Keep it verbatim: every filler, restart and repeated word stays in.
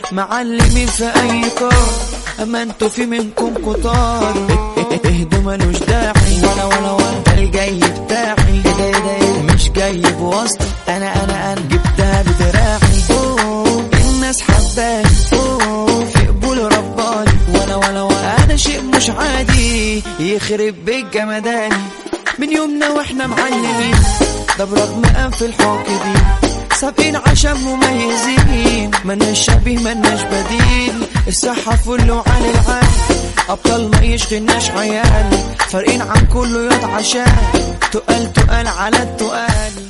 معلمين في اي كار، اما انتوا في منكم كتار. اهدوا ملوش داعي، ولا ولا ولا ده الجاي بتاعي. ايه ده ايه ده مش جاي بواسطة، انا انا انا جبتها بدراعي. اوه الناس حباني، اوه في قبول رباني. ولا ولا ولا انا شيء مش عادي يخرب بيت جمداني. من يومنا واحنا معلمين، ده برغم انف الحاقدين. سابقين عشان مميزين، مناش شبيه مناش بديل. الصحة فله على العال، أبطال ما يشغلناش عيال. فارقين عن كله ياض عشان تقال تقال على التقال.